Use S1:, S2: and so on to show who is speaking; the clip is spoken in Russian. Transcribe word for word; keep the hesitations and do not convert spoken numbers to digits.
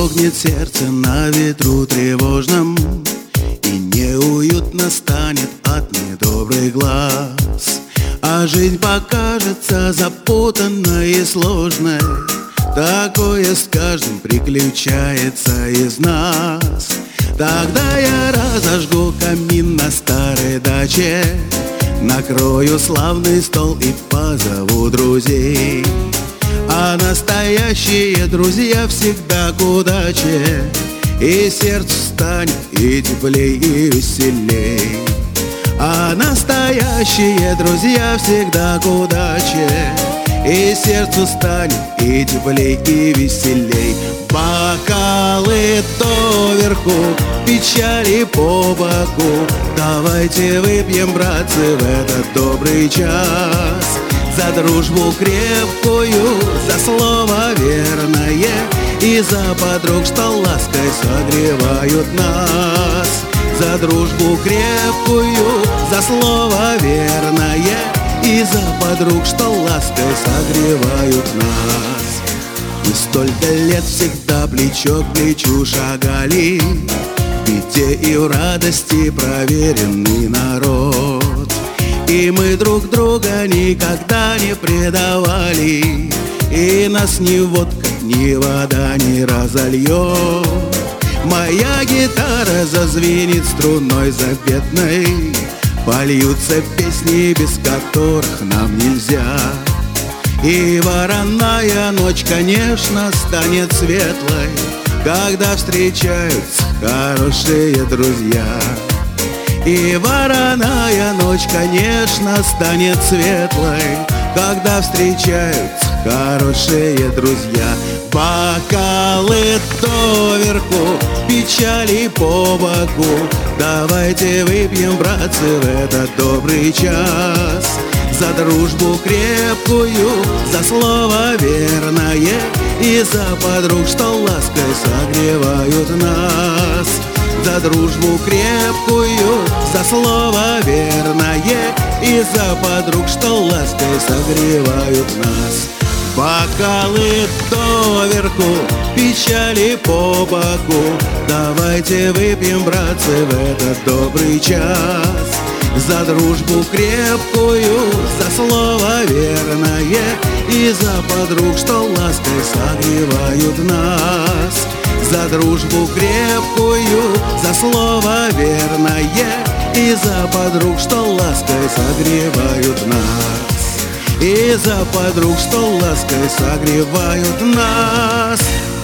S1: дрогнет сердце на ветру тревожном, и неуютно станет от недобрых глаз. А жизнь покажется запутанной и сложной. Такое с каждым приключается из нас. Тогда я разожгу камин на старой даче, накрою славный стол и позову друзей. А настоящие друзья всегда к удаче, и сердцу станет и теплей, и веселей. А настоящие друзья всегда к удаче, и сердцу станет и теплей, и веселей. Бокалы доверху, печали по боку, давайте выпьем, братцы, в этот добрый час. За дружбу крепкую, за слово верное, и за подруг, что лаской согревают нас. За дружбу крепкую, за слово верное, и за подруг, что лаской согревают нас. Мы столько лет всегда плечо к плечу шагали, в беде и в радости проверенный народ. И мы друг друга никогда не предавали, и нас ни водка, ни вода не разольет. Моя гитара зазвенит струной заветной, польются песни, без которых нам нельзя. И вороная ночь, конечно, станет светлой, когда встречаются хорошие друзья. И вороная ночь, конечно, станет светлой, когда встречаются хорошие друзья. Бокалы доверху, печали по боку, давайте выпьем, братцы, в этот добрый час. За дружбу крепкую, за слово верное, и за подруг, что лаской согревают нас. За дружбу крепкую, за слово верное, и за подруг, что лаской согревают нас. Бокалы доверху, печали по боку, давайте выпьем, братцы, в этот добрый час. За дружбу крепкую, за слово верное, и за подруг, что лаской согревают нас. За дружбу крепкую, за слово верное, и за подруг, что лаской согревают нас. И за подруг, что лаской согревают нас.